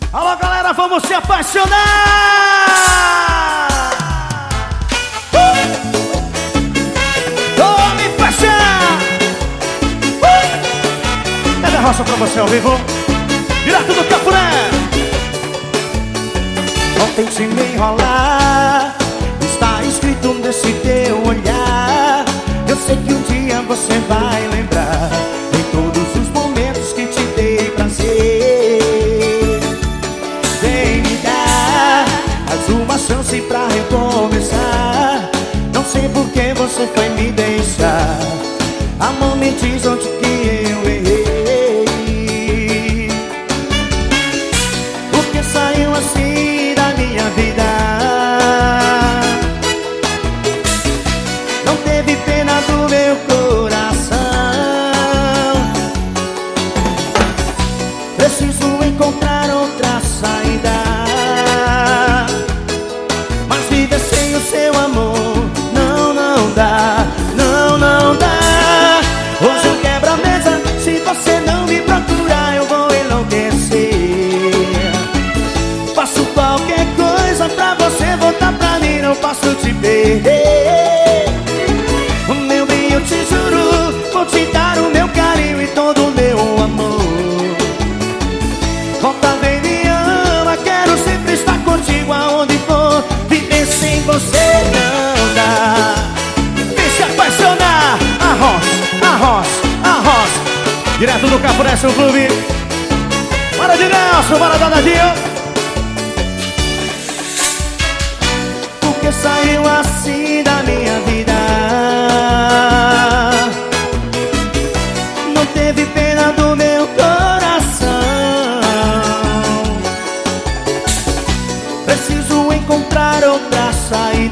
Alô, galera, vamos se apaixonar! Tome paixão! Cadê a roça pra você ao vivo? Direto do Cafuné! Não tente me enrolar, está escrito nesse teu olhar. Eu sei que um dia você vai lembrar de todos os momentos que te dei prazer. Vem me dar mais uma chance pra recomeçar. Não sei por que você foi me deixar. Amor, me diz onde que eu errei. Porque saiu assim da minha vida. Não teve pena do meu coração. Preciso encontrar outra saída. Mas viver sem o seu amor não, não dá. Não, não dá. Hoje eu quebro a mesa. Se você não me procurar, eu vou enlouquecer. Faço qualquer coisa pra você voltar pra mim. Não posso te perder. Meu bem, eu te juro, vou te dar o meu carinho e todo o meu amor. Volta, vem, me ama, quero sempre estar contigo aonde for. Viver sem você não dá. Vem se apaixonar. Arroz. Direto do Cafuné Show Clube. Bora de Nelson, bora danadinho. Porque saiu assim da minha vida. Não teve pena do meu coração. Preciso encontrar outra saída.